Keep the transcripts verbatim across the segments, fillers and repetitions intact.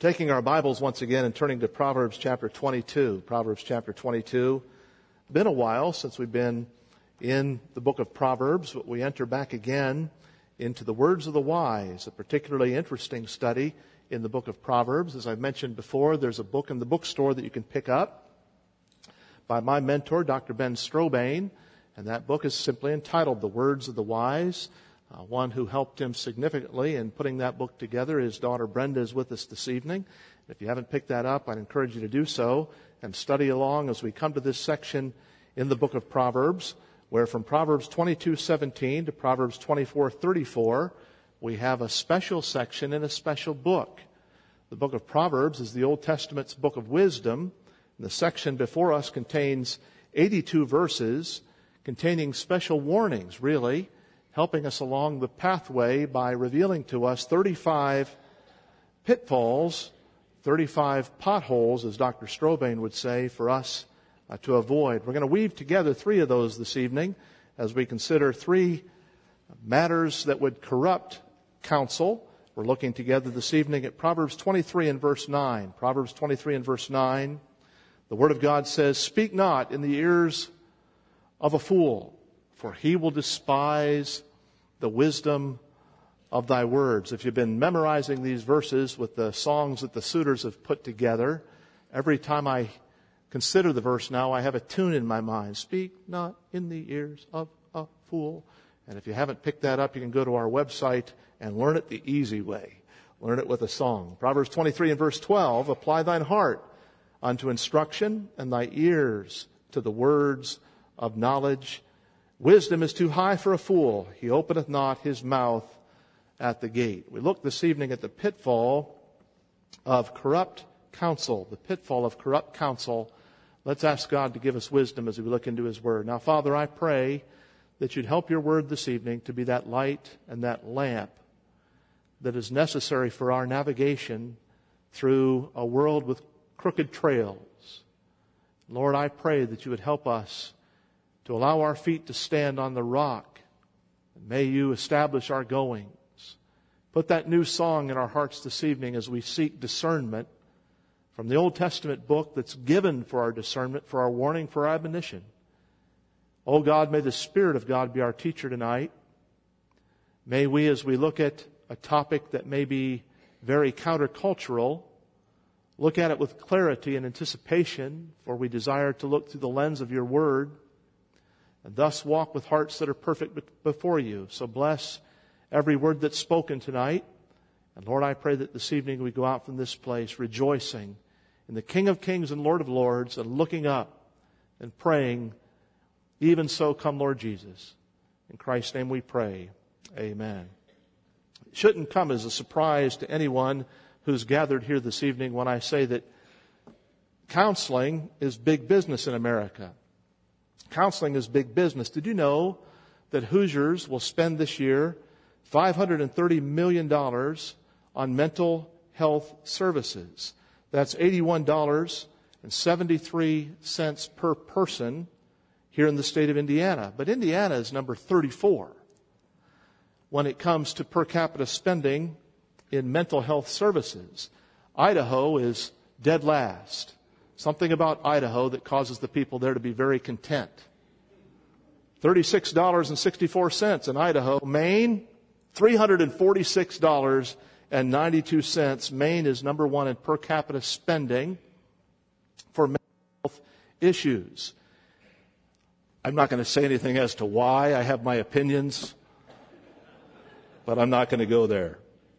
Taking our Bibles once again and turning to Proverbs chapter twenty-two. Proverbs chapter twenty-two. Been a while since we've been in the book of Proverbs, but we enter back again into the words of the wise, a particularly interesting study in the book of Proverbs. As I've mentioned before, there's a book in the bookstore that you can pick up by my mentor, Doctor Ben Strobane, and that book is simply entitled The Words of the Wise. Uh, one who helped him significantly in putting that book together, his daughter Brenda, is with us this evening. If you haven't picked that up, I'd encourage you to do so and study along as we come to this section in the book of Proverbs, where from Proverbs twenty-two seventeen to Proverbs twenty-four thirty-four, we have a special section in a special book. The book of Proverbs is the Old Testament's book of wisdom, and the section before us contains eighty-two verses containing special warnings, really, helping us along the pathway by revealing to us thirty-five pitfalls, thirty-five potholes, as Doctor Strobane would say, for us uh, to avoid. We're going to weave together three of those this evening as we consider three matters that would corrupt counsel. We're looking together this evening at Proverbs twenty-three and verse nine. Proverbs twenty-three and verse nine. The Word of God says, "Speak not in the ears of a fool, for he will despise the wisdom of thy words." If you've been memorizing these verses with the songs that the suitors have put together, every time I consider the verse now, I have a tune in my mind. Speak not in the ears of a fool. And if you haven't picked that up, you can go to our website and learn it the easy way. Learn it with a song. Proverbs twenty-three and verse twelve, "Apply thine heart unto instruction, and thy ears to the words of knowledge. Wisdom is too high for a fool. He openeth not his mouth at the gate." We look this evening at the pitfall of corrupt counsel. The pitfall of corrupt counsel. Let's ask God to give us wisdom as we look into His Word. Now, Father, I pray that You'd help Your Word this evening to be that light and that lamp that is necessary for our navigation through a world with crooked trails. Lord, I pray that You would help us to allow our feet to stand on the rock. And may You establish our goings. Put that new song in our hearts this evening as we seek discernment from the Old Testament book that's given for our discernment, for our warning, for our admonition. Oh God, may the Spirit of God be our teacher tonight. May we, as we look at a topic that may be very countercultural, look at it with clarity and anticipation, for we desire to look through the lens of Your Word, and thus walk with hearts that are perfect before You. So bless every word that's spoken tonight. And Lord, I pray that this evening we go out from this place rejoicing in the King of Kings and Lord of Lords, and looking up and praying, "Even so, come Lord Jesus." In Christ's name we pray. Amen. It shouldn't come as a surprise to anyone who's gathered here this evening when I say that counseling is big business in America. Counseling is big business. Did you know that Hoosiers will spend this year five hundred thirty million dollars on mental health services? That's eighty-one dollars and seventy-three cents per person here in the state of Indiana. But Indiana is number thirty-four when it comes to per capita spending in mental health services. Idaho is dead last. Something about Idaho that causes the people there to be very content. thirty-six dollars and sixty-four cents in Idaho. Maine, three hundred forty-six dollars and ninety-two cents. Maine is number one in per capita spending for mental health issues. I'm not going to say anything as to why. I have my opinions, but I'm not going to go there.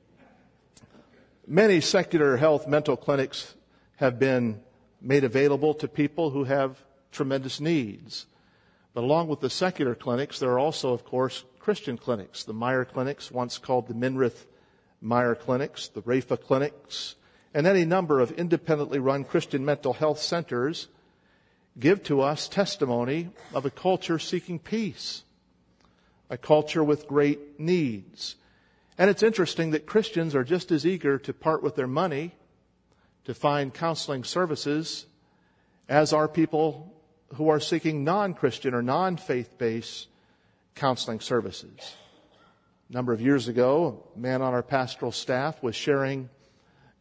Many secular health mental clinics have been made available to people who have tremendous needs. But along with the secular clinics, there are also, of course, Christian clinics. The Meyer clinics, once called the Minrith Meyer clinics, the Rapha clinics, and any number of independently run Christian mental health centers give to us testimony of a culture seeking peace, a culture with great needs. And it's interesting that Christians are just as eager to part with their money to find counseling services as are people who are seeking non-Christian or non-faith-based counseling services. A number of years ago, a man on our pastoral staff was sharing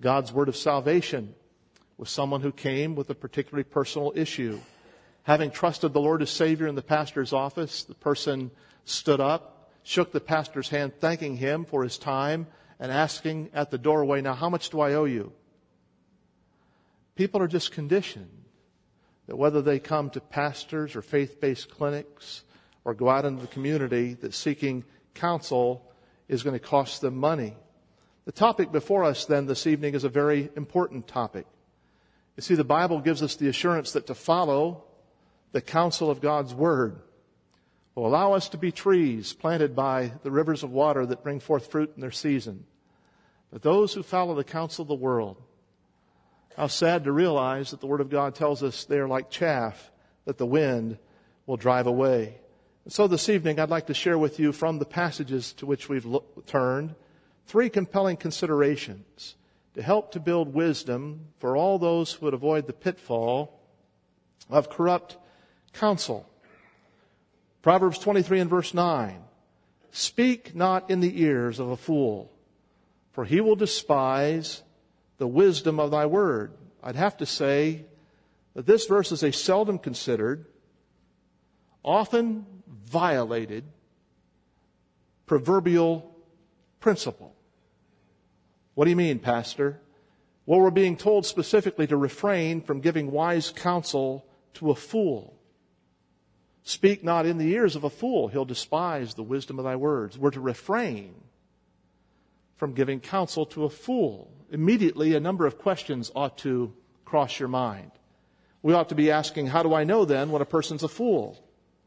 God's word of salvation with someone who came with a particularly personal issue. Having trusted the Lord as Savior in the pastor's office, the person stood up, shook the pastor's hand, thanking him for his time, and asking at the doorway, "Now, how much do I owe you?" People are just conditioned that whether they come to pastors or faith-based clinics or go out into the community, that seeking counsel is going to cost them money. The topic before us then this evening is a very important topic. You see, the Bible gives us the assurance that to follow the counsel of God's Word will allow us to be trees planted by the rivers of water that bring forth fruit in their season. But those who follow the counsel of the world, how sad to realize that the Word of God tells us they are like chaff that the wind will drive away. And so this evening I'd like to share with you from the passages to which we've look, turned three compelling considerations to help to build wisdom for all those who would avoid the pitfall of corrupt counsel. Proverbs twenty-three and verse nine. Speak not in the ears of a fool, for he will despise the wisdom of thy word. I'd have to say that this verse is a seldom considered, often violated, proverbial principle. What do you mean, Pastor? Well, we're being told specifically to refrain from giving wise counsel to a fool. Speak not in the ears of a fool. He'll despise the wisdom of thy words. We're to refrain from giving counsel to a fool. Immediately, a number of questions ought to cross your mind. We ought to be asking, how do I know then when a person's a fool?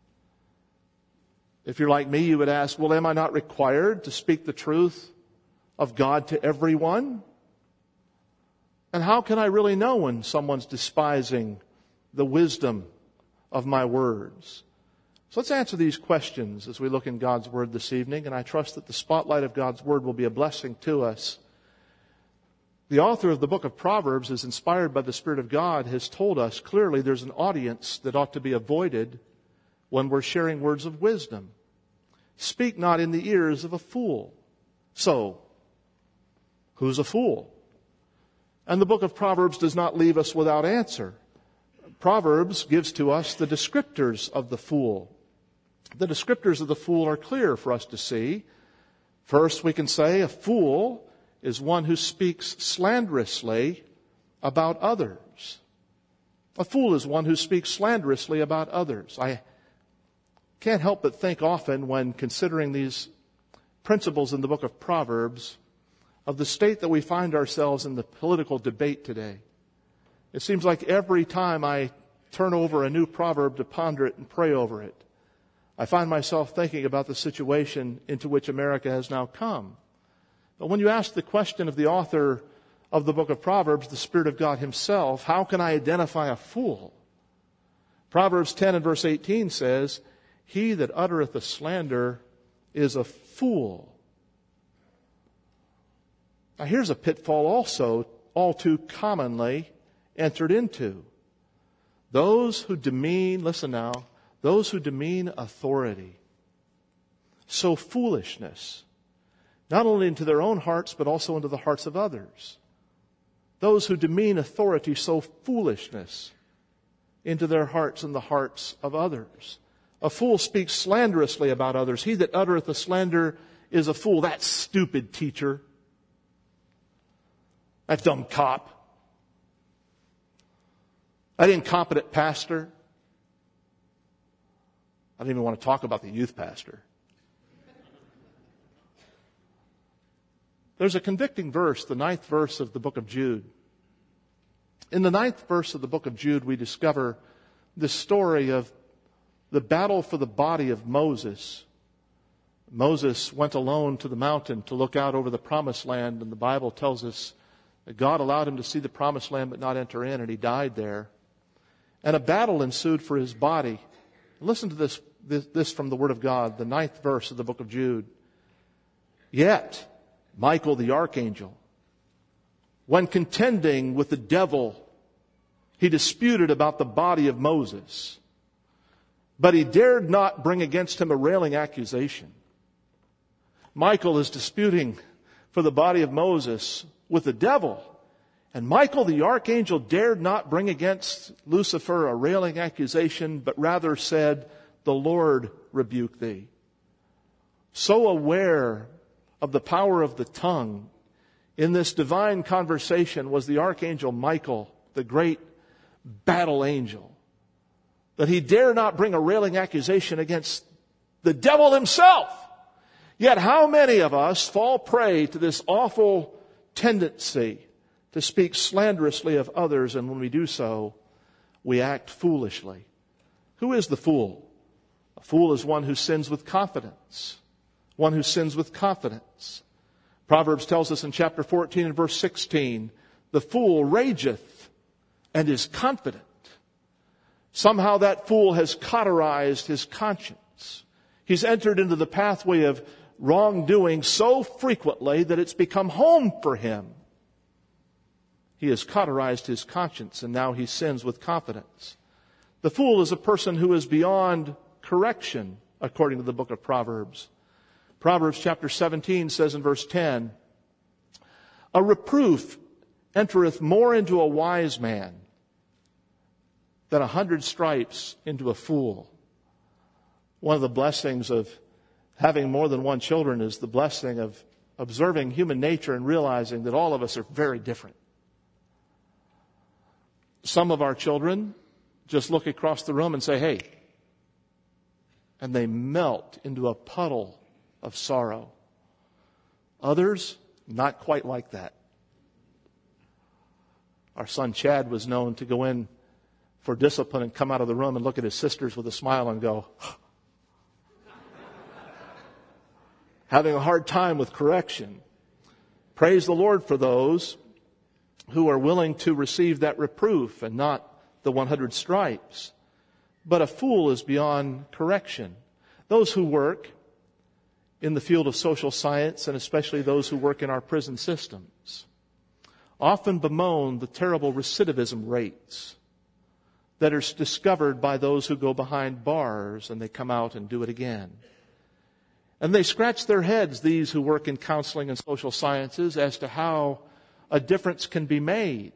If you're like me, you would ask, well, am I not required to speak the truth of God to everyone? And how can I really know when someone's despising the wisdom of my words? So let's answer these questions as we look in God's Word this evening, and I trust that the spotlight of God's Word will be a blessing to us. The author of the book of Proverbs is inspired by the Spirit of God, has told us clearly there's an audience that ought to be avoided when we're sharing words of wisdom. Speak not in the ears of a fool. So, who's a fool? And the book of Proverbs does not leave us without answer. Proverbs gives to us the descriptors of the fool. The descriptors of the fool are clear for us to see. First, we can say a fool is one who speaks slanderously about others. A fool is one who speaks slanderously about others. I can't help but think often when considering these principles in the book of Proverbs of the state that we find ourselves in the political debate today. It seems like every time I turn over a new proverb to ponder it and pray over it, I find myself thinking about the situation into which America has now come. But when you ask the question of the author of the book of Proverbs, the Spirit of God himself, how can I identify a fool? Proverbs ten and verse eighteen says, he that uttereth a slander is a fool. Now here's a pitfall also all too commonly entered into. Those who demean, listen now, those who demean authority sow foolishness, not only into their own hearts, but also into the hearts of others. Those who demean authority sow foolishness into their hearts and the hearts of others. A fool speaks slanderously about others. He that uttereth a slander is a fool. That stupid teacher. That dumb cop. That incompetent pastor. I don't even want to talk about the youth pastor. There's a convicting verse, the ninth verse of the book of Jude. In the ninth verse of the book of Jude, we discover the story of the battle for the body of Moses. Moses went alone to the mountain to look out over the promised land, and the Bible tells us that God allowed him to see the promised land but not enter in, and he died there. And a battle ensued for his body. Listen to this, this, this from the Word of God, the ninth verse of the book of Jude. Yet Michael the archangel, when contending with the devil, he disputed about the body of Moses, but he dared not bring against him a railing accusation. Michael is disputing for the body of Moses with the devil, And Michael the archangel dared not bring against Lucifer a railing accusation, but rather said, "The Lord rebuke thee." So aware of the power of the tongue in this divine conversation was the archangel Michael, the great battle angel, that he dare not bring a railing accusation against the devil himself. Yet how many of us fall prey to this awful tendency to speak slanderously of others, and when we do so, we act foolishly. Who is the fool? A fool is one who sins with confidence. One who sins with confidence. Proverbs tells us in chapter fourteen and verse sixteen, the fool rageth and is confident. Somehow that fool has cauterized his conscience. He's entered into the pathway of wrongdoing so frequently that it's become home for him. He has cauterized his conscience, and now he sins with confidence. The fool is a person who is beyond correction, according to the book of Proverbs. Proverbs chapter seventeen says in verse ten, "A reproof entereth more into a wise man than a hundred stripes into a fool." One of the blessings of having more than one children is the blessing of observing human nature and realizing that all of us are very different. Some of our children just look across the room and say, "Hey," and they melt into a puddle of sorrow. Others, not quite like that. Our son Chad was known to go in for discipline and come out of the room and look at his sisters with a smile and go, having a hard time with correction. Praise the Lord for those who are willing to receive that reproof and not the one hundred stripes. But a fool is beyond correction. Those who work in the field of social science, and especially those who work in our prison systems, often bemoan the terrible recidivism rates that are discovered by those who go behind bars and they come out and do it again. And they scratch their heads, these who work in counseling and social sciences, as to how a difference can be made.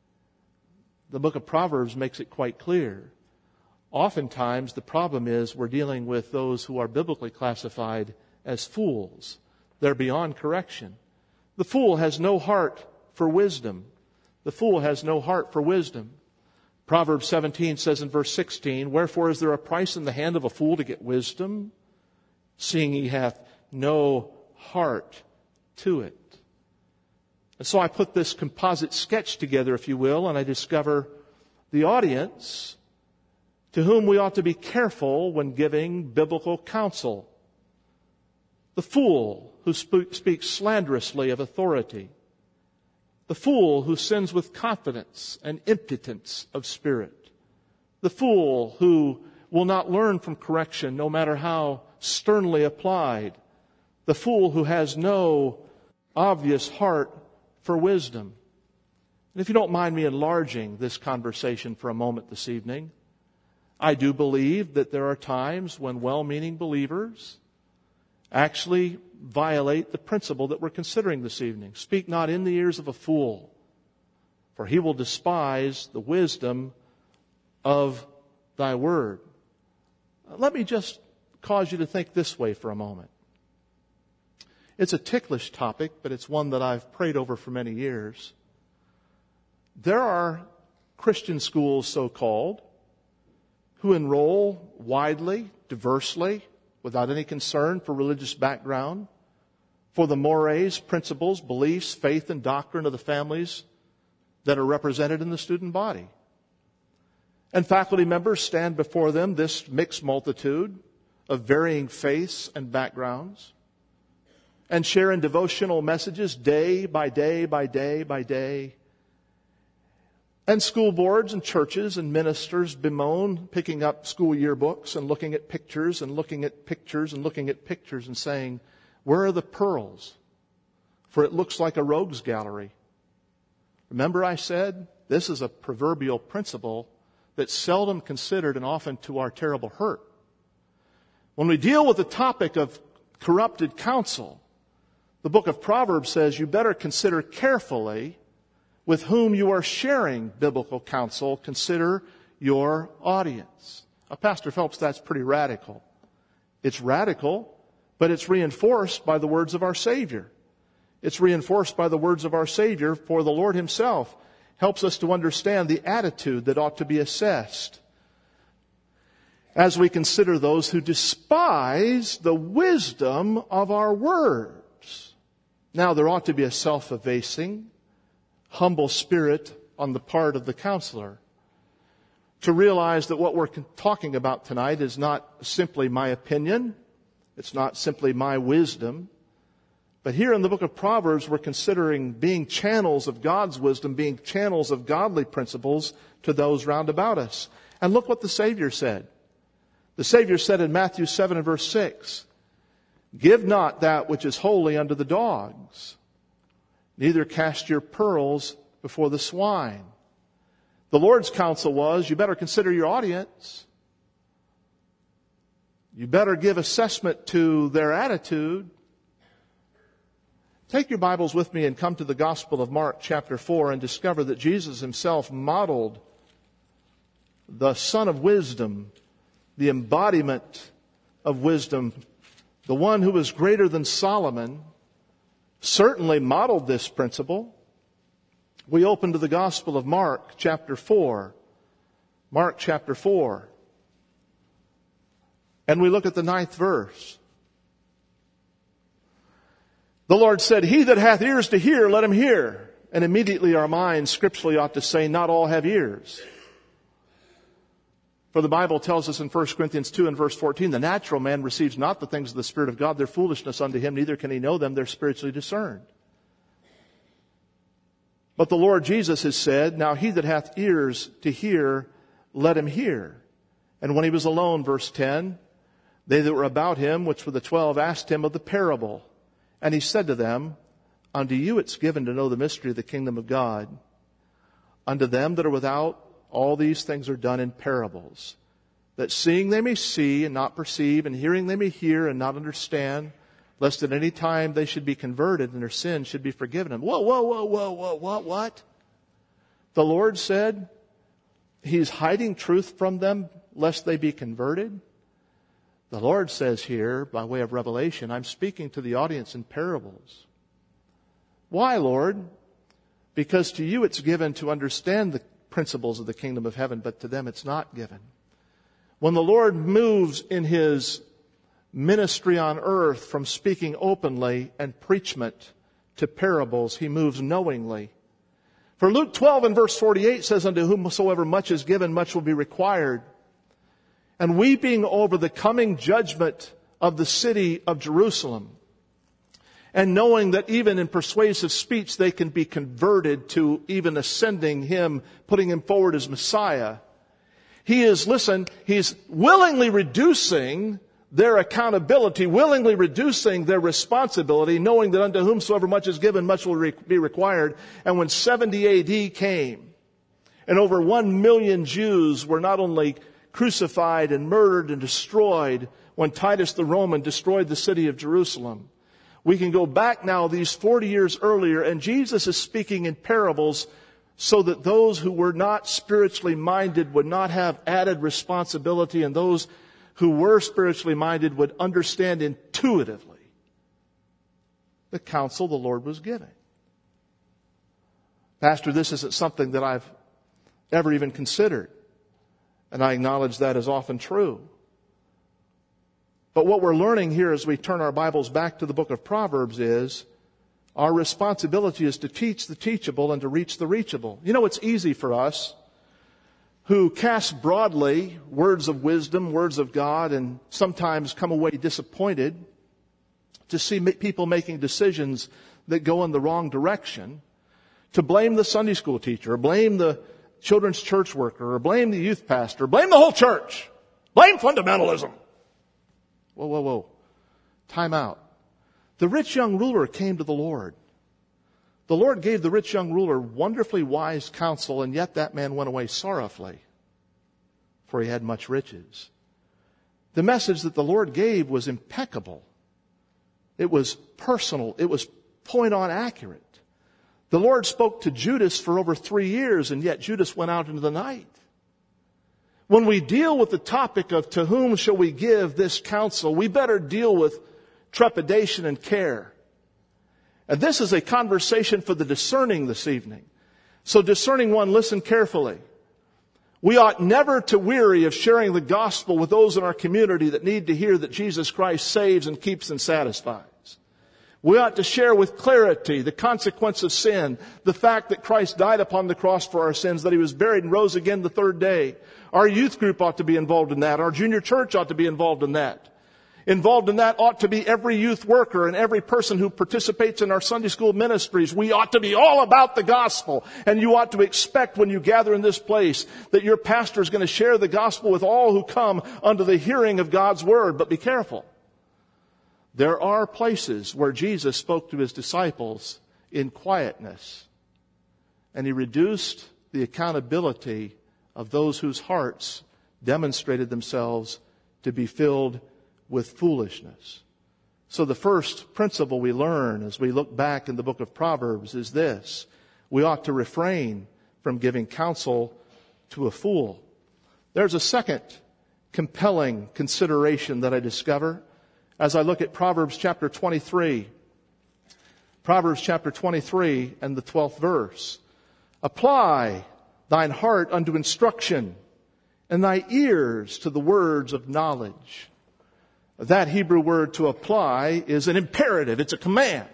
The book of Proverbs makes it quite clear. Oftentimes, the problem is we're dealing with those who are biblically classified as fools. They're beyond correction. The fool has no heart for wisdom. The fool has no heart for wisdom. Proverbs seventeen says in verse sixteen, "Wherefore is there a price in the hand of a fool to get wisdom, seeing he hath no heart to it?" And so I put this composite sketch together, if you will, and I discover the audience to whom we ought to be careful when giving biblical counsel. The fool who sp- speaks slanderously of authority. The fool who sins with confidence and impotence of spirit. The fool who will not learn from correction no matter how sternly applied. The fool who has no obvious heart for wisdom. And if you don't mind me enlarging this conversation for a moment this evening, I do believe that there are times when well-meaning believers actually violate the principle that we're considering this evening. Speak not in the ears of a fool, for he will despise the wisdom of thy word. Let me just cause you to think this way for a moment. It's a ticklish topic, but it's one that I've prayed over for many years. There are Christian schools, so-called, who enroll widely, diversely, without any concern for religious background, for the mores, principles, beliefs, faith, and doctrine of the families that are represented in the student body. And faculty members stand before them, this mixed multitude of varying faiths and backgrounds, and share in devotional messages day by day by day by day. And school boards and churches and ministers bemoan picking up school yearbooks and looking at pictures and looking at pictures and looking at pictures and saying, "Where are the pearls? For it looks like a rogues gallery." Remember I said, this is a proverbial principle that's seldom considered and often to our terrible hurt. When we deal with the topic of corrupted counsel, the book of Proverbs says you better consider carefully with whom you are sharing biblical counsel. Consider your audience. Now, Pastor Phelps, that's pretty radical. It's radical, but it's reinforced by the words of our Savior. It's reinforced by the words of our Savior, for the Lord Himself helps us to understand the attitude that ought to be assessed as we consider those who despise the wisdom of our words. Now, there ought to be a self-effacing, humble spirit on the part of the counselor to realize that what we're talking about tonight is not simply my opinion. It's not simply my wisdom. But here in the book of Proverbs, we're considering being channels of God's wisdom, being channels of godly principles to those round about us. And look what the Savior said. The Savior said in Matthew seven and verse six, "Give not that which is holy unto the dogs, neither cast your pearls before the swine." The Lord's counsel was, you better consider your audience. You better give assessment to their attitude. Take your Bibles with me and come to the Gospel of Mark chapter four and discover that Jesus Himself modeled the Son of Wisdom, the embodiment of wisdom, the one who was greater than Solomon, certainly modeled this principle. We open to the Gospel of Mark chapter four. Mark chapter four. And we look at the ninth verse. The Lord said, "He that hath ears to hear, let him hear." And immediately our minds scripturally ought to say, not all have ears. For the Bible tells us in First Corinthians two and verse fourteen, the natural man receives not the things of the Spirit of God. They're foolishness unto him, neither can he know them. They're spiritually discerned. But the Lord Jesus has said, "Now he that hath ears to hear, let him hear." And when He was alone, verse ten, they that were about Him, which were the twelve, asked Him of the parable. And He said to them, "Unto you it's given to know the mystery of the kingdom of God. Unto them that are without, all these things are done in parables, that seeing they may see and not perceive, and hearing they may hear and not understand, lest at any time they should be converted and their sins should be forgiven them." Whoa, whoa, whoa, whoa, whoa, what, what? The Lord said He's hiding truth from them lest they be converted. The Lord says here, by way of revelation, I'm speaking to the audience in parables. Why, Lord? Because to you it's given to understand the principles of the kingdom of heaven, but to them it's not given. When the Lord moves in His ministry on earth from speaking openly and preachment to parables, He moves knowingly. For Luke twelve and verse forty-eight says, "Unto whomsoever much is given, much will be required." And weeping over the coming judgment of the city of Jerusalem, and knowing that even in persuasive speech they can be converted to even ascending Him, putting Him forward as Messiah, He is, listen, He's willingly reducing their accountability, willingly reducing their responsibility, knowing that unto whomsoever much is given, much will be required. And when seventy A D came, and over one million Jews were not only crucified and murdered and destroyed when Titus the Roman destroyed the city of Jerusalem, we can go back now these forty years earlier, and Jesus is speaking in parables so that those who were not spiritually minded would not have added responsibility, and those who were spiritually minded would understand intuitively the counsel the Lord was giving. Pastor, this isn't something that I've ever even considered, and I acknowledge that is often true. But what we're learning here as we turn our Bibles back to the book of Proverbs is our responsibility is to teach the teachable and to reach the reachable. You know, it's easy for us who cast broadly words of wisdom, words of God, and sometimes come away disappointed to see people making decisions that go in the wrong direction, to blame the Sunday school teacher, or blame the children's church worker, or blame the youth pastor, blame the whole church, blame fundamentalism. Whoa, whoa, whoa. Time out. The rich young ruler came to the Lord. The Lord gave the rich young ruler wonderfully wise counsel, and yet that man went away sorrowfully, for he had much riches. The message that the Lord gave was impeccable. It was personal. It was point on accurate. The Lord spoke to Judas for over three years, and yet Judas went out into the night. When we deal with the topic of to whom shall we give this counsel, we better deal with trepidation and care. And this is a conversation for the discerning this evening. So discerning one, listen carefully. We ought never to weary of sharing the gospel with those in our community that need to hear that Jesus Christ saves and keeps and satisfies. We ought to share with clarity the consequence of sin, the fact that Christ died upon the cross for our sins, that He was buried and rose again the third day. Our youth group ought to be involved in that. Our junior church ought to be involved in that. Involved in that ought to be every youth worker and every person who participates in our Sunday school ministries. We ought to be all about the gospel. And you ought to expect when you gather in this place that your pastor is going to share the gospel with all who come under the hearing of God's word. But be careful. There are places where Jesus spoke to His disciples in quietness. And He reduced the accountability of those whose hearts demonstrated themselves to be filled with foolishness. So the first principle we learn as we look back in the book of Proverbs is this: we ought to refrain from giving counsel to a fool. There's a second compelling consideration that I discover as I look at Proverbs chapter twenty-three. Proverbs chapter twenty-three and the twelfth verse. Apply thine heart unto instruction, and thy ears to the words of knowledge. That Hebrew word to apply is an imperative. It's a command.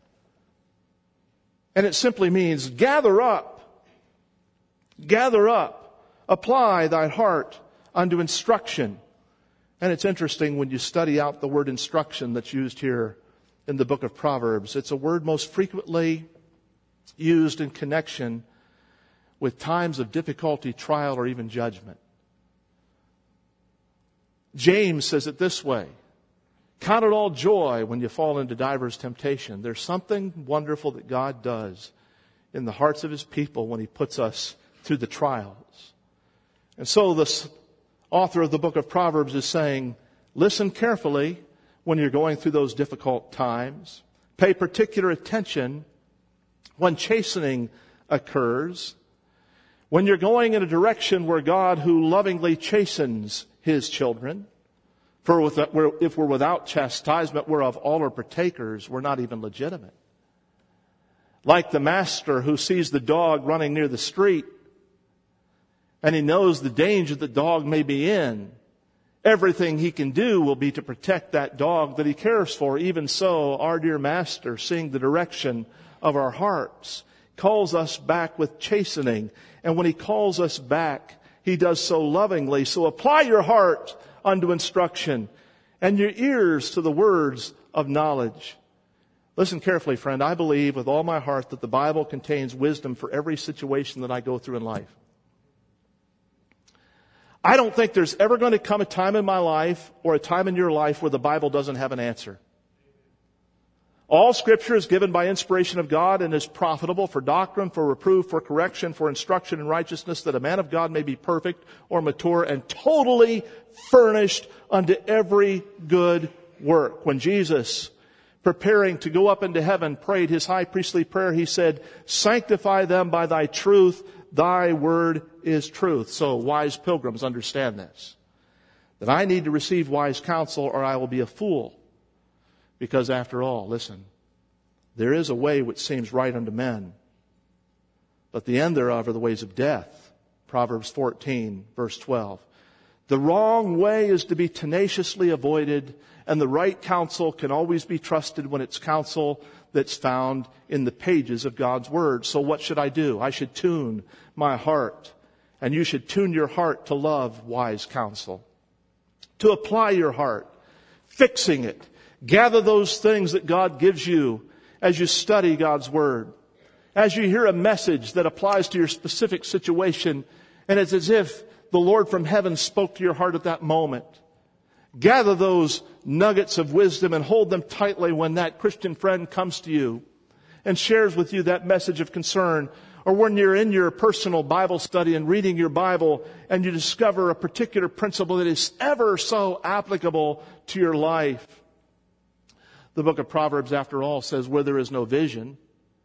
And it simply means gather up. Gather up. Apply thy heart unto instruction. And it's interesting when you study out the word instruction that's used here in the book of Proverbs. It's a word most frequently used in connection with times of difficulty, trial, or even judgment. James says it this way: count it all joy when you fall into divers temptation. There's something wonderful that God does in the hearts of His people when He puts us through the trials. And so this author of the book of Proverbs is saying, listen carefully when you're going through those difficult times. Pay particular attention when chastening occurs. When you're going in a direction where God, who lovingly chastens His children, for if we're without chastisement whereof all are partakers, we're not even legitimate. Like the master who sees the dog running near the street, and he knows the danger the dog may be in, everything he can do will be to protect that dog that he cares for. Even so, our dear Master, seeing the direction of our hearts, calls us back with chastening. And when He calls us back, He does so lovingly. So apply your heart unto instruction and your ears to the words of knowledge. Listen carefully, friend. I believe with all my heart that the Bible contains wisdom for every situation that I go through in life. I don't think there's ever going to come a time in my life or a time in your life where the Bible doesn't have an answer. All Scripture is given by inspiration of God and is profitable for doctrine, for reproof, for correction, for instruction in righteousness, that a man of God may be perfect or mature and totally furnished unto every good work. When Jesus, preparing to go up into heaven, prayed His high priestly prayer, He said, sanctify them by thy truth. Thy word is truth. So wise pilgrims understand this, that I need to receive wise counsel or I will be a fool. Because after all, listen, there is a way which seems right unto men, but the end thereof are the ways of death. Proverbs fourteen, verse twelve. The wrong way is to be tenaciously avoided, and the right counsel can always be trusted when it's counsel that's found in the pages of God's Word. So what should I do? I should tune my heart, and you should tune your heart to love wise counsel, to apply your heart, fixing it. Gather those things that God gives you as you study God's Word. As you hear a message that applies to your specific situation, and it's as if the Lord from heaven spoke to your heart at that moment. Gather those nuggets of wisdom and hold them tightly when that Christian friend comes to you and shares with you that message of concern, or when you're in your personal Bible study and reading your Bible and you discover a particular principle that is ever so applicable to your life. The book of Proverbs, after all, says where there is no vision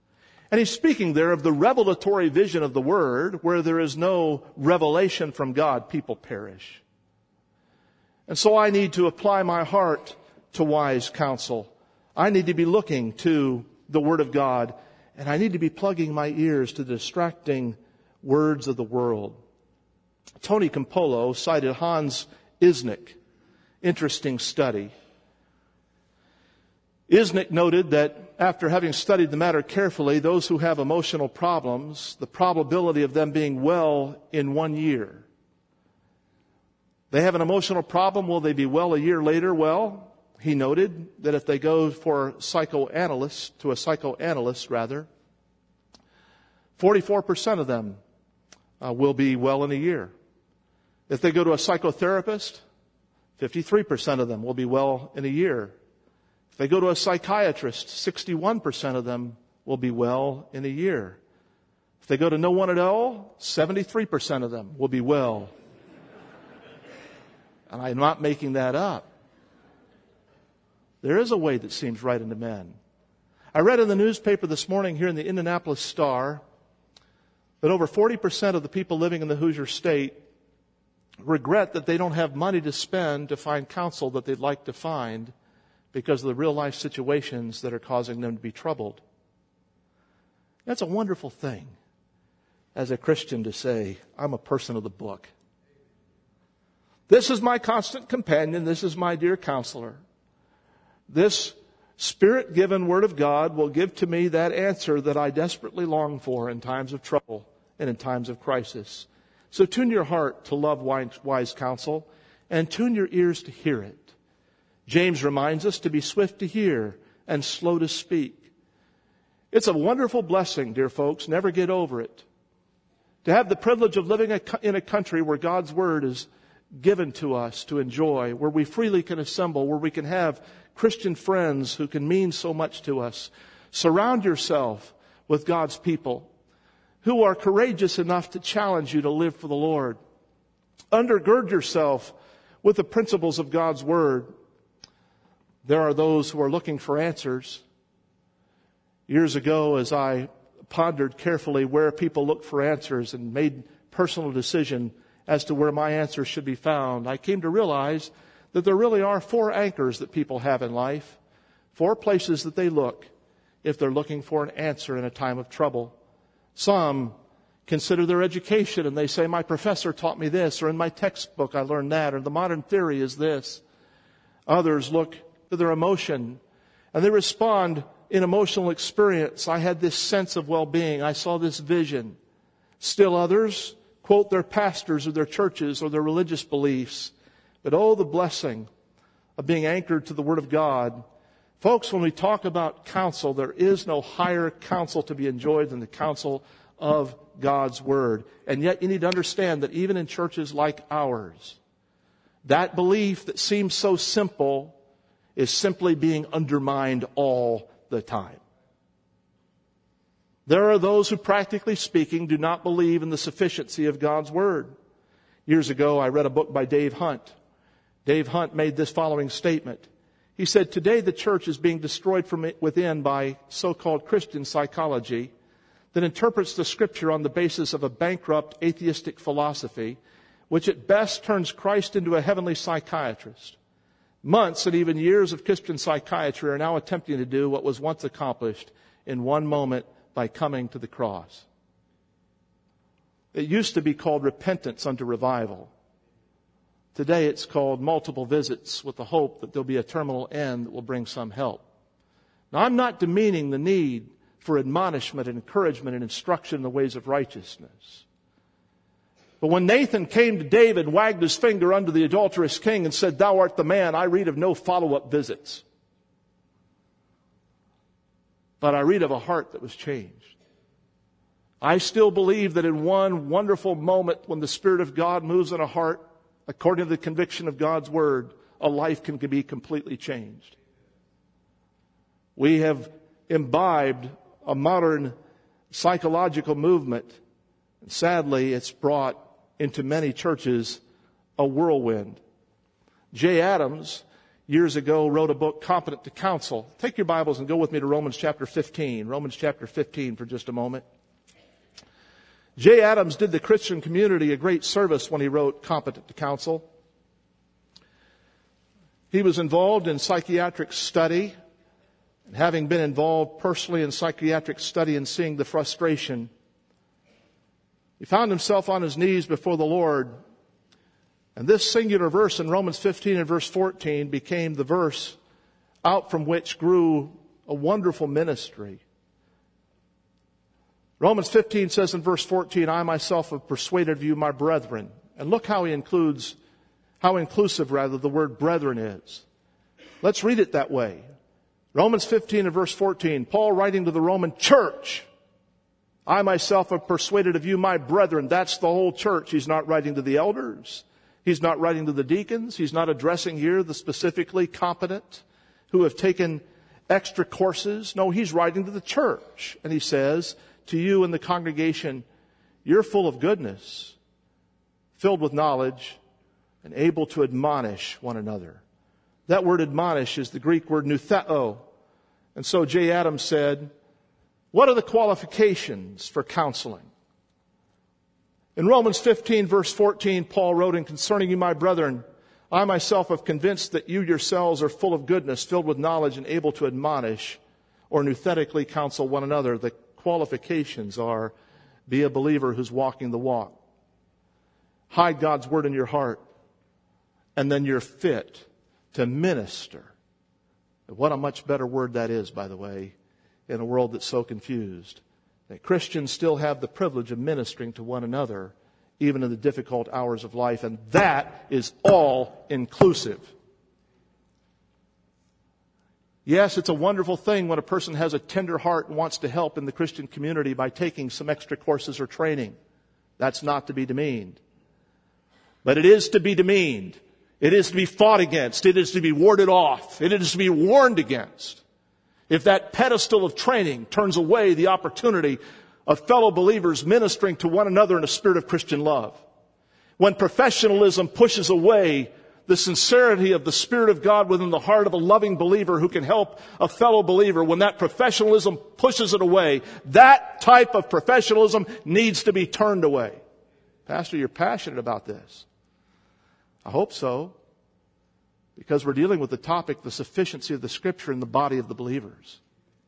And he's speaking there of the revelatory vision of the Word. Where there is no revelation from God, people perish. And so I need to apply my heart to wise counsel. I need to be looking to the Word of God. And I need to be plugging my ears to the distracting words of the world. Tony Campolo cited Hans Isnick. Interesting study. Isnick noted that after having studied the matter carefully, those who have emotional problems, the probability of them being well in one year. They have an emotional problem, will they be well a year later? Well, he noted that if they go for psychoanalyst, to a psychoanalyst rather, forty-four percent of them uh, will be well in a year. If they go to a psychotherapist, fifty-three percent of them will be well in a year. If they go to a psychiatrist, sixty-one percent of them will be well in a year. If they go to no one at all, seventy-three percent of them will be well. And I'm not making that up. There is a way that seems right unto men. I read in the newspaper this morning here in the Indianapolis Star that over forty percent of the people living in the Hoosier State regret that they don't have money to spend to find counsel that they'd like to find because of the real life situations that are causing them to be troubled. That's a wonderful thing as a Christian to say, I'm a person of the book. This is my constant companion. This is my dear counselor. This Spirit-given Word of God will give to me that answer that I desperately long for in times of trouble and in times of crisis. So tune your heart to love wise counsel and tune your ears to hear it. James reminds us to be swift to hear and slow to speak. It's a wonderful blessing, dear folks. Never get over it. To have the privilege of living in a country where God's Word is given to us to enjoy, where we freely can assemble, where we can have Christian friends who can mean so much to us. Surround yourself with God's people who are courageous enough to challenge you to live for the Lord. Undergird yourself with the principles of God's Word. There are those who are looking for answers. Years ago, as I pondered carefully where people look for answers and made personal decision as to where my answers should be found, I came to realize that there really are four anchors that people have in life, four places that they look if they're looking for an answer in a time of trouble. Some consider their education and they say, my professor taught me this, or in my textbook I learned that, or the modern theory is this. Others look to their emotion and they respond in emotional experience. I had this sense of well-being. I saw this vision. Still others quote their pastors or their churches or their religious beliefs. But oh, the blessing of being anchored to the Word of God. Folks, when we talk about counsel, there is no higher counsel to be enjoyed than the counsel of God's Word. And yet you need to understand that even in churches like ours, that belief that seems so simple is simply being undermined all the time. There are those who, practically speaking, do not believe in the sufficiency of God's Word. Years ago, I read a book by Dave Hunt. Dave Hunt made this following statement. He said, today the church is being destroyed from within by so-called Christian psychology that interprets the Scripture on the basis of a bankrupt atheistic philosophy, which at best turns Christ into a heavenly psychiatrist. Months and even years of Christian psychiatry are now attempting to do what was once accomplished in one moment by coming to the cross. It used to be called repentance unto revival. Today it's called multiple visits with the hope that there'll be a terminal end that will bring some help. Now, I'm not demeaning the need for admonishment and encouragement and instruction in the ways of righteousness. But when Nathan came to David, wagged his finger unto the adulterous king and said, thou art the man, I read of no follow-up visits. But I read of a heart that was changed. I still believe that in one wonderful moment when the Spirit of God moves in a heart, according to the conviction of God's Word, a life can be completely changed. We have imbibed a modern psychological movement. And sadly, it's brought into many churches a whirlwind. Jay Adams, years ago wrote a book, Competent to Counsel. Take your Bibles and go with me to Romans chapter fifteen. Romans chapter fifteen for just a moment. Jay Adams did the Christian community a great service when he wrote Competent to Counsel. He was involved in psychiatric study, and having been involved personally in psychiatric study and seeing the frustration, he found himself on his knees before the Lord. And this singular verse in Romans fifteen and verse fourteen became the verse out from which grew a wonderful ministry. Romans fifteen says in verse fourteen, I myself have persuaded of you, my brethren. And look how he includes, how inclusive rather the word brethren is. Let's read it that way. Romans fifteen and verse fourteen, Paul writing to the Roman church, I myself have persuaded of you, my brethren. That's the whole church. He's not writing to the elders. He's not writing to the deacons. He's not addressing here the specifically competent who have taken extra courses. No, he's writing to the church. And he says to you in the congregation, you're full of goodness, filled with knowledge, and able to admonish one another. That word admonish is the Greek word noutheo. And so Jay Adams said, what are the qualifications for counseling? In Romans fifteen, verse fourteen, Paul wrote, and concerning you, my brethren, I myself have convinced that you yourselves are full of goodness, filled with knowledge, and able to admonish or nouthetically counsel one another. The qualifications are, be a believer who's walking the walk. Hide God's word in your heart, and then you're fit to minister. What a much better word that is, by the way, in a world that's so confused. That Christians still have the privilege of ministering to one another, even in the difficult hours of life, and that is all inclusive. Yes, it's a wonderful thing when a person has a tender heart and wants to help in the Christian community by taking some extra courses or training. That's not to be demeaned. But it is to be demeaned. It is to be fought against. It is to be warded off. It is to be warned against. If that pedestal of training turns away the opportunity of fellow believers ministering to one another in a spirit of Christian love. When professionalism pushes away the sincerity of the Spirit of God within the heart of a loving believer who can help a fellow believer, when that professionalism pushes it away, that type of professionalism needs to be turned away. Pastor, you're passionate about this. I hope so. Because we're dealing with the topic, the sufficiency of the Scripture in the body of the believers.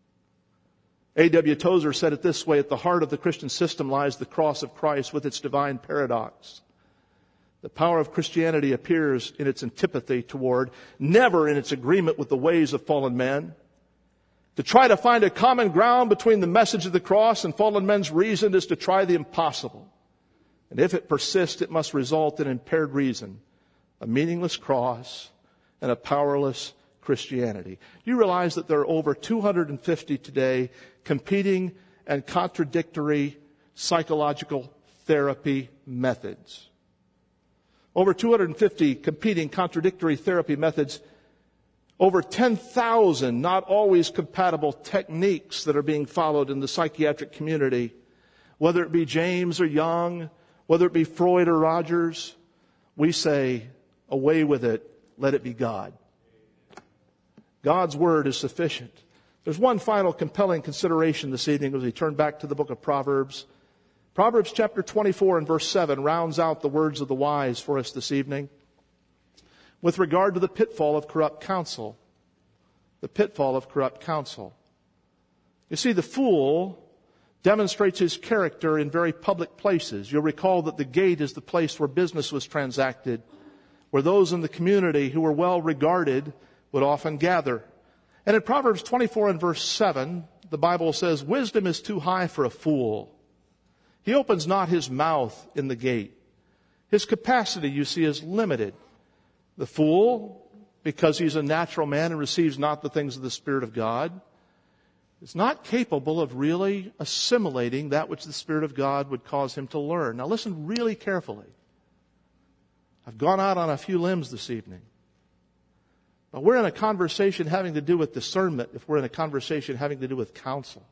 A W Tozer said it this way, at the heart of the Christian system lies the cross of Christ with its divine paradox. The power of Christianity appears in its antipathy toward, never in its agreement with the ways of fallen men. To try to find a common ground between the message of the cross and fallen men's reason is to try the impossible. And if it persists, it must result in impaired reason, a meaningless cross, and a powerless Christianity. Do you realize that there are over two hundred fifty today competing and contradictory psychological therapy methods? Over two hundred fifty competing contradictory therapy methods. Over ten thousand not always compatible techniques that are being followed in the psychiatric community. Whether it be James or Jung, whether it be Freud or Rogers, we say, away with it. Let it be God. God's word is sufficient. There's one final compelling consideration this evening as we turn back to the book of Proverbs. Proverbs chapter twenty-four and verse seven rounds out the words of the wise for us this evening with regard to the pitfall of corrupt counsel. The pitfall of corrupt counsel. You see, the fool demonstrates his character in very public places. You'll recall that the gate is the place where business was transacted, where those in the community who were well regarded would often gather. And in Proverbs twenty-four and verse seven, the Bible says, wisdom is too high for a fool. He opens not his mouth in the gate. His capacity, you see, is limited. The fool, because he's a natural man and receives not the things of the Spirit of God, is not capable of really assimilating that which the Spirit of God would cause him to learn. Now listen really carefully. I've gone out on a few limbs this evening. But we're in a conversation having to do with discernment if we're in a conversation having to do with counsel.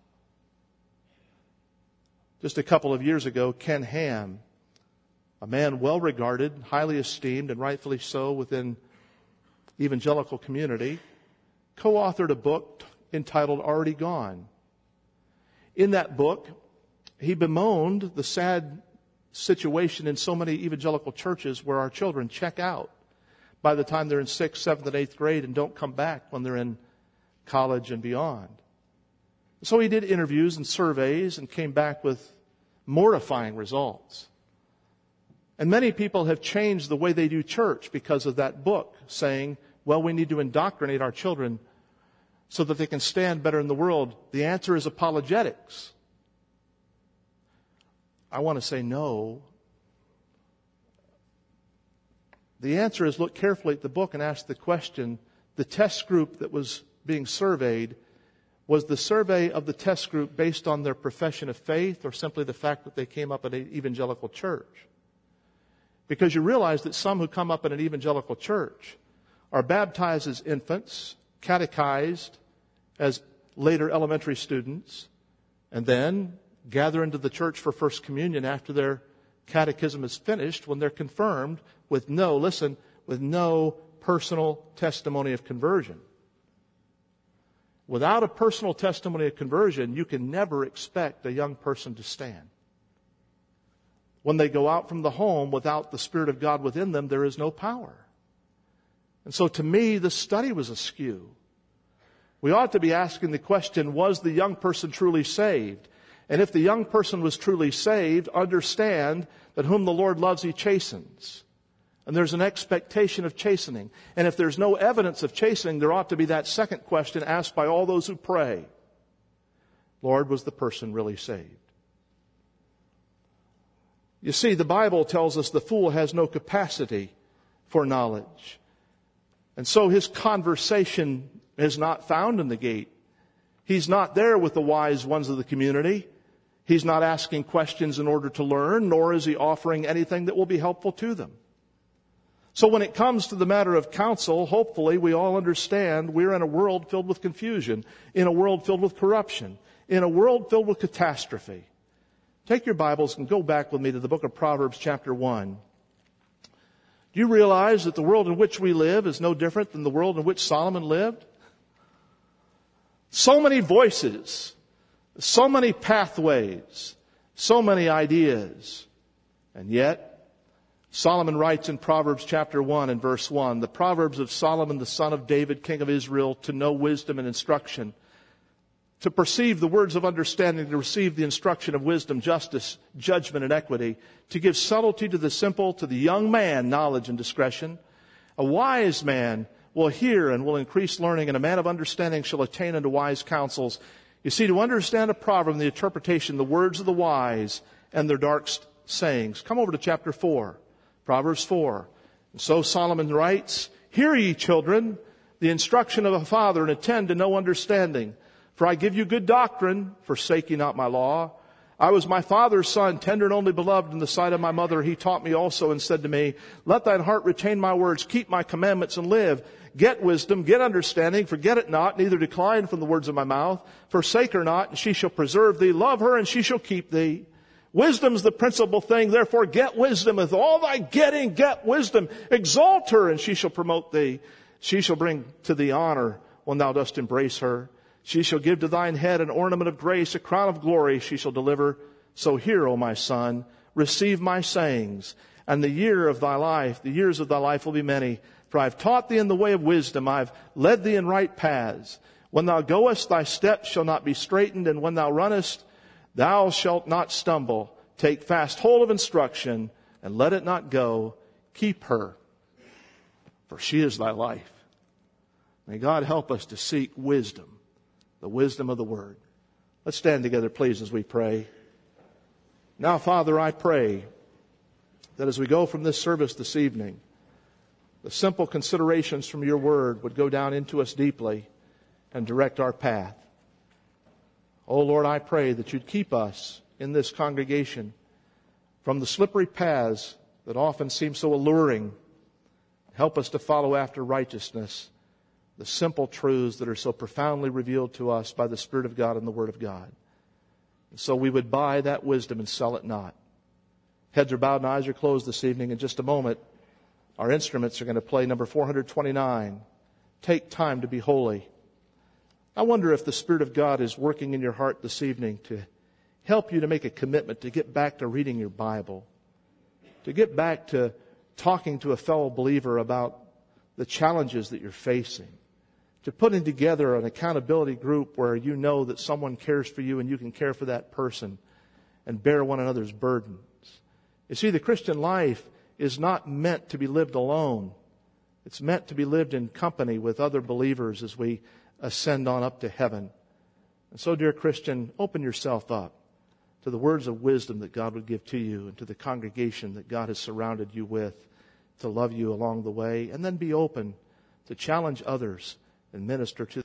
Just a couple of years ago, Ken Ham, a man well regarded, highly esteemed, and rightfully so within evangelical community, co-authored a book entitled Already Gone. In that book, he bemoaned the sad situation in so many evangelical churches where our children check out by the time they're in sixth, seventh, and eighth grade and don't come back when they're in college and beyond. So he did interviews and surveys and came back with mortifying results. And many people have changed the way they do church because of that book, saying, well, we need to indoctrinate our children so that they can stand better in the world. The answer is apologetics. I want to say no. The answer is look carefully at the book and ask the question, the test group that was being surveyed, was the survey of the test group based on their profession of faith or simply the fact that they came up in an evangelical church? Because you realize that some who come up in an evangelical church are baptized as infants, catechized as later elementary students, and then gather into the church for First Communion after their catechism is finished when they're confirmed with no, listen, with no personal testimony of conversion. Without a personal testimony of conversion, you can never expect a young person to stand. When they go out from the home without the Spirit of God within them, there is no power. And so to me, the study was askew. We ought to be asking the question, was the young person truly saved? And if the young person was truly saved, understand that whom the Lord loves, He chastens. And there's an expectation of chastening. And if there's no evidence of chastening, there ought to be that second question asked by all those who pray. Lord, was the person really saved? You see, the Bible tells us the fool has no capacity for knowledge. And so his conversation is not found in the gate. He's not there with the wise ones of the community. He's not asking questions in order to learn, nor is he offering anything that will be helpful to them. So when it comes to the matter of counsel, hopefully we all understand we're in a world filled with confusion, in a world filled with corruption, in a world filled with catastrophe. Take your Bibles and go back with me to the book of Proverbs chapter one. Do you realize that the world in which we live is no different than the world in which Solomon lived? So many voices, so many pathways, so many ideas. And yet, Solomon writes in Proverbs chapter one and verse one, the Proverbs of Solomon, the son of David, king of Israel, to know wisdom and instruction, to perceive the words of understanding, to receive the instruction of wisdom, justice, judgment, and equity, to give subtlety to the simple, to the young man, knowledge and discretion. A wise man will hear and will increase learning, and a man of understanding shall attain unto wise counsels. You see, to understand a proverb and the interpretation, the words of the wise and their dark sayings. Come over to chapter four, Proverbs four. And so Solomon writes, hear ye, children, the instruction of a father, and attend to know understanding. For I give you good doctrine, forsake ye not my law. I was my father's son, tender and only beloved in the sight of my mother. He taught me also and said to me, let thine heart retain my words, keep my commandments and live. Get wisdom, get understanding, forget it not, neither decline from the words of my mouth. Forsake her not, and she shall preserve thee. Love her, and she shall keep thee. Wisdom's the principal thing, therefore get wisdom. With all thy getting, get wisdom. Exalt her, and she shall promote thee. She shall bring to thee honor when thou dost embrace her. She shall give to thine head an ornament of grace, a crown of glory she shall deliver. So hear, O my son, receive my sayings, and the year of thy life, the years of thy life will be many. For I have taught thee in the way of wisdom, I have led thee in right paths. When thou goest, thy steps shall not be straitened, and when thou runnest, thou shalt not stumble. Take fast hold of instruction, and let it not go. Keep her, for she is thy life. May God help us to seek wisdom, the wisdom of the Word. Let's stand together, please, as we pray. Now, Father, I pray that as we go from this service this evening, the simple considerations from your Word would go down into us deeply and direct our path. Oh, Lord, I pray that you'd keep us in this congregation from the slippery paths that often seem so alluring. Help us to follow after righteousness, the simple truths that are so profoundly revealed to us by the Spirit of God and the Word of God. And so we would buy that wisdom and sell it not. Heads are bowed and eyes are closed this evening. In just a moment, our instruments are going to play number four hundred twenty-nine. take time to be holy. I wonder if the Spirit of God is working in your heart this evening to help you to make a commitment to get back to reading your Bible, to get back to talking to a fellow believer about the challenges that you're facing, to putting together an accountability group where you know that someone cares for you and you can care for that person and bear one another's burdens. You see, the Christian life is not meant to be lived alone. It's meant to be lived in company with other believers as we ascend on up to heaven. And so, dear Christian, open yourself up to the words of wisdom that God would give to you and to the congregation that God has surrounded you with to love you along the way. And then be open to challenge others and minister to